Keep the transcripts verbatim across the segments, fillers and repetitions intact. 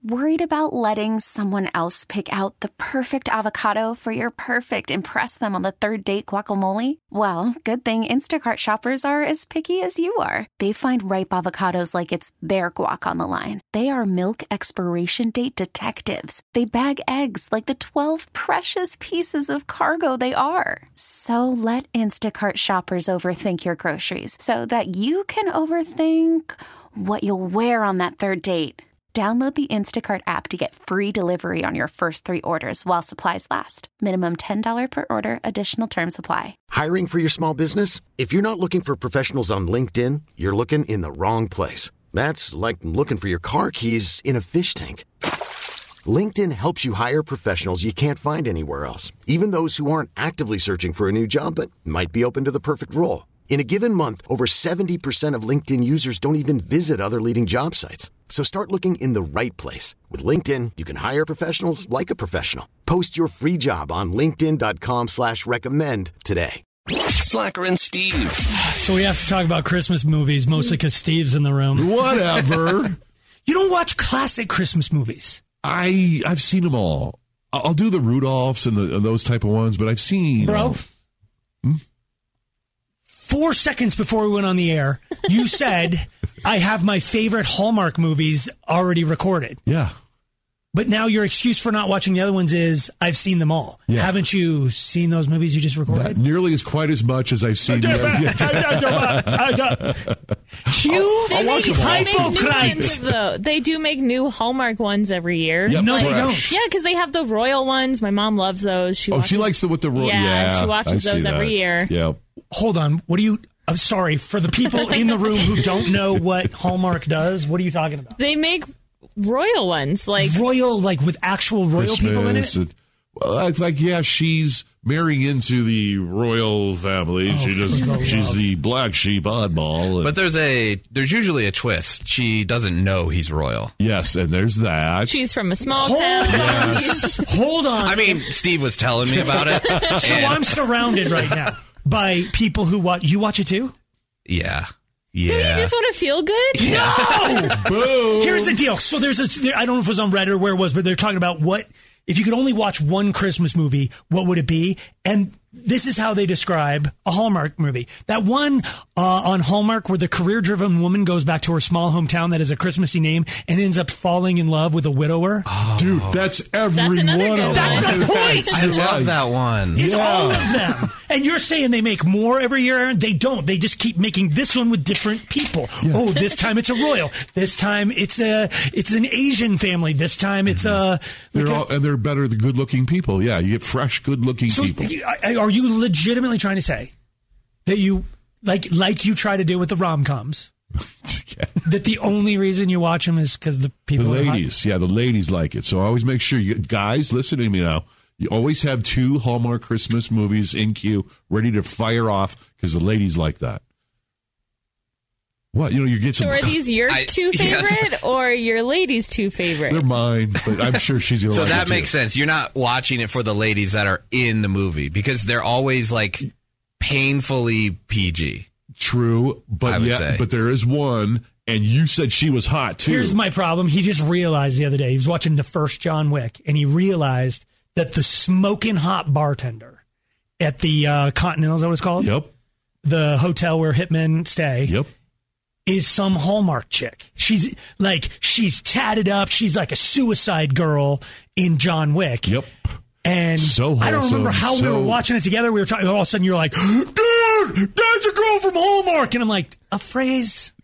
Worried about letting someone else pick out the perfect avocado for your perfect impress them on the third date guacamole? Well, good thing Instacart shoppers are as picky as you are. They find ripe avocados like it's their guac on the line. They are milk expiration date detectives. They bag eggs like the twelve precious pieces of cargo they are. So let Instacart shoppers overthink your groceries so that you can overthink what you'll wear on that third date. Download the Instacart app to get free delivery on your first three orders while supplies last. Minimum ten dollars per order. Additional terms apply. Hiring for your small business? If you're not looking for professionals on LinkedIn, you're looking in the wrong place. That's like looking for your car keys in a fish tank. LinkedIn helps you hire professionals you can't find anywhere else, even those who aren't actively searching for a new job but might be open to the perfect role. In a given month, over seventy percent of LinkedIn users don't even visit other leading job sites. So start looking in the right place. With LinkedIn, you can hire professionals like a professional. Post your free job on linkedin.com slash recommend today. Slacker and Steve. So we have to talk about Christmas movies, mostly because Steve's in the room. Whatever. You don't watch classic Christmas movies. I, I've seen them all. I'll do the Rudolphs and, the, and those type of ones, but I've seen... Bro, hmm? four seconds before we went on the air, you said, I have my favorite Hallmark movies already recorded. Yeah. But now your excuse for not watching the other ones is, I've seen them all. Yeah. Haven't you seen those movies you just recorded? Not nearly as quite as much as I've seen. You I'll watch them all. They make new Hypocrite. ones, though. They do make new Hallmark ones every year. Yep, No, they fresh. don't. Yeah, because they have the royal ones. My mom loves those. She Oh, watches, she likes the with the royal. Yeah, Yeah, she watches I see those every that. year. Yeah. Hold on. What do you... I'm sorry. For the people in the room who don't know what Hallmark does, what are you talking about? They make royal ones. Like Royal, like with actual royal people in it? Christmas, it- Well, I like, yeah, she's marrying into the royal family. Oh, she does. for the She's love. the black sheep oddball. But there's a there's usually a twist. She doesn't know he's royal. yes, and there's that. she's from a small Hold town. on. Yes. Hold on. I mean, Steve was telling me about it. so and- I'm surrounded right now by people who watch. You watch it too? yeah, Do yeah. you just want to feel good? No! Boom. Here's the deal. So there's a, there, I don't know if it was on Reddit or where it was, but they're talking about what, if you could only watch one Christmas movie, what would it be? And this is how they describe a Hallmark movie. That one uh, on Hallmark where the career-driven woman goes back to her small hometown that has a Christmassy name and ends up falling in love with a widower. Dude, that's every That's another one good of That's them. the point! I love that one. It's Yeah. all of them. And you're saying they make more every year, Aaron? They don't. They just keep making this one with different people. Oh, this time it's a royal. This time it's a it's an Asian family. This time it's a... They're like a- all, and they're better, the good-looking people. Yeah, you get fresh, good-looking so people. y- are you legitimately trying to say that you, like like you try to do with the rom-coms, that the only reason you watch them is because the The people are hot? ladies, yeah, the ladies like it. So always make sure you guys listen to me now. You always have two Hallmark Christmas movies in queue, ready to fire off because the ladies like that. What you know, you get some. So are these your I- two yes. favorite or your lady's two favorite? They're mine, but I'm sure she's gonna. So like that it makes too. sense. You're not watching it for the ladies that are in the movie because they're always like painfully P G. True, but I would yeah, say. but there is one, and you said she was hot too. Here's my problem. He just realized the other day, he was watching the first John Wick, and he realized that the smoking hot bartender at the uh, Continental, is that what it's called? Yep. The hotel where hitmen stay. Yep. Is some Hallmark chick. She's like, she's tatted up. She's like a suicide girl in John Wick. Yep. And So I don't remember wholesome, how we so- were watching it together. We were talking, all of a sudden you're like, dude, that's a girl from Hallmark. And I'm like, a phrase?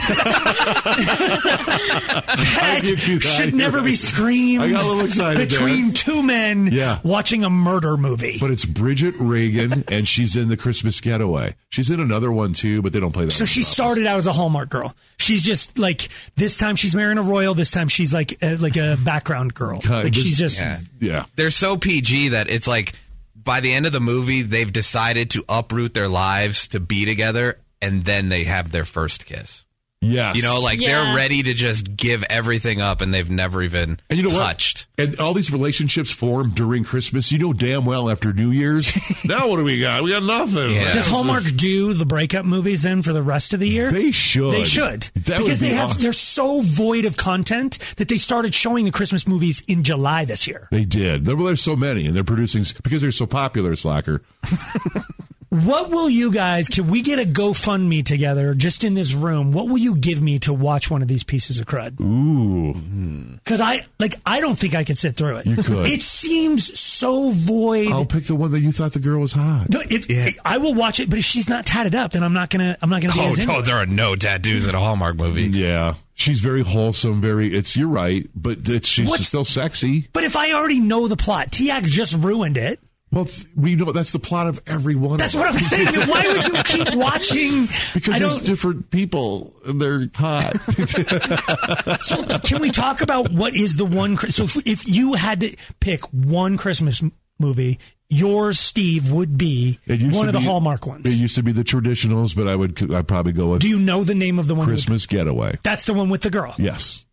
that give you that. should never be screamed I got a little excited between there. two men Yeah. watching a murder movie. But it's Bridget Regan, and she's in the Christmas Getaway. She's in another one too, but they don't play that. So one she often. started out as a Hallmark girl. She's just like, this time she's marrying a royal. This time she's like a, like a background girl. Kind- Like this- she's just Yeah. Yeah. They're so P G that it's like by the end of the movie, they've decided to uproot their lives to be together, and then they have their first kiss. Yes. You know, like Yeah. they're ready to just give everything up and they've never even And you know touched. what? And all these relationships form during Christmas. You know damn well after New Year's. Now what do we got? We got nothing. Yeah. Does Hallmark do the breakup movies then for the rest of the year? They should. They should. That would because be they have awesome. they're so void of content that they started showing the Christmas movies in July this year. They did. There, well, there's so many, and they're producing because they're so popular, Slacker. What will you guys, can we get a GoFundMe together just in this room? What will you give me to watch one of these pieces of crud? Ooh. Because I, like, I don't think I could sit through it. You could. It seems so void. I'll pick the one that you thought the girl was hot. No, if, I will watch it, but if she's not tatted up, then I'm not gonna. I'm not gonna be Oh, as into no, it. there are no tattoos in a Hallmark movie. Yeah. She's very wholesome, very, it's, you're right, but it's, she's What's- still sexy. But if I already know the plot, Tiag just ruined it. Well, th- we know that's the plot of every one That's of what them. I'm saying. Then why would you keep watching? Because I there's don't. different people, and they're hot. So can we talk about what is the one? Chris- So if, if you had to pick one Christmas m- movie, yours, Steve, would be It used one to of the be- Hallmark ones. It used to be the traditionals, but I would I'd probably go with Do you know the name of the one? with- Christmas Getaway. That's the one with the girl. Yes.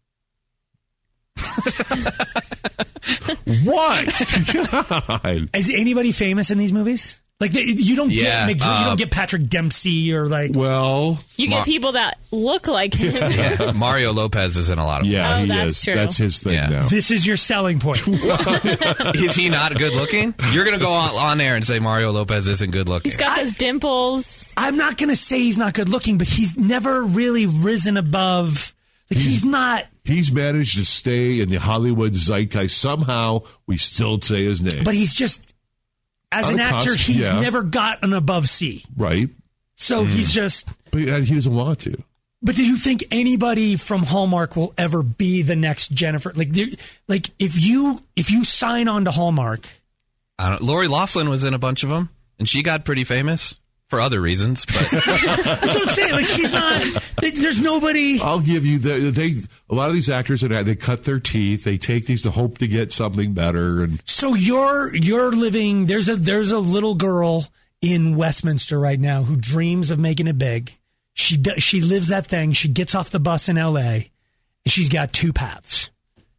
What? God. Is anybody famous in these movies? Like they, you don't Yeah, get Mc, you uh, don't get Patrick Dempsey or like. Well, You get Mar- people that look like him. Yeah, Mario Lopez is in a lot of yeah, Oh, he that's is. true. That's his thing Yeah. now. This is your selling point. Is he not good looking? You're going to go on, on air and say Mario Lopez isn't good looking. He's got those dimples. I'm not going to say he's not good looking, but he's never really risen above. Like he's not. He's managed to stay in the Hollywood zeitgeist. Somehow, we still say his name. But he's just. As On an a actor, cusp, he's yeah. never gotten above C. right? So he's just. But uh, he doesn't want to. But do you think anybody from Hallmark will ever be the next Jennifer? Like, there- like if you if you sign on to Hallmark, I don't, Lori Loughlin was in a bunch of them, and she got pretty famous for other reasons. But that's what I'm saying. Like she's not. Like, there's nobody. I'll give you the they. A lot of these actors and they cut their teeth. They take these to hope to get something better. And So you're you're living. There's a there's a little girl in Westminster right now who dreams of making it big. She does, she lives that thing. She gets off the bus in L A. And she's got two paths: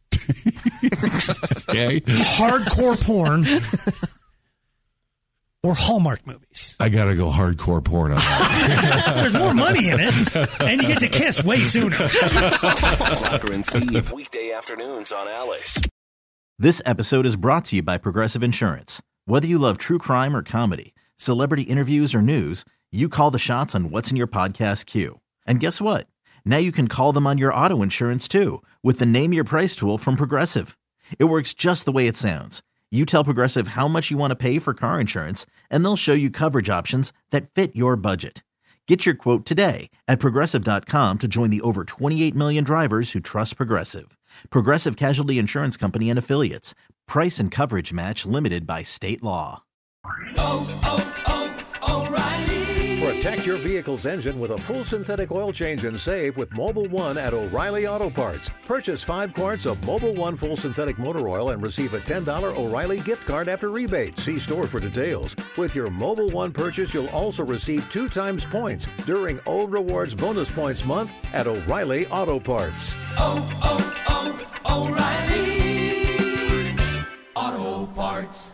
okay, hardcore porn or Hallmark movies. I gotta go hardcore porn on that. There's more money in it, and you get to kiss way sooner. Slacker and Steve, weekday afternoons on Alice. This episode is brought to you by Progressive Insurance. Whether you love true crime or comedy, celebrity interviews or news, you call the shots on what's in your podcast queue. And guess what? Now you can call them on your auto insurance too with the Name Your Price tool from Progressive. It works just the way it sounds. You tell Progressive how much you want to pay for car insurance, and they'll show you coverage options that fit your budget. Get your quote today at Progressive dot com to join the over twenty-eight million drivers who trust Progressive. Progressive Casualty Insurance Company and Affiliates. Price and coverage match limited by state law. Protect your vehicle's engine with a full synthetic oil change and save with Mobil one at O'Reilly Auto Parts. Purchase five quarts of Mobil one full synthetic motor oil and receive a ten dollars O'Reilly gift card after rebate. See store for details. With your Mobil one purchase, you'll also receive two times points during O Rewards Bonus Points Month at O'Reilly Auto Parts. Oh, oh, oh, O'Reilly Auto Parts.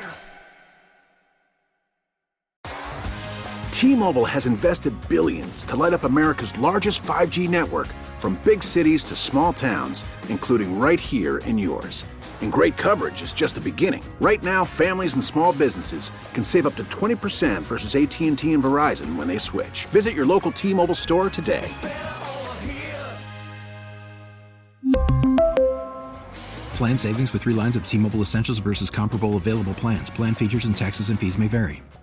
T-Mobile has invested billions to light up America's largest five G network, from big cities to small towns, including right here in yours. And great coverage is just the beginning. Right now, families and small businesses can save up to twenty percent versus A T and T and Verizon when they switch. Visit your local T-Mobile store today. Plan savings with three lines of T-Mobile Essentials versus comparable available plans. Plan features and taxes and fees may vary.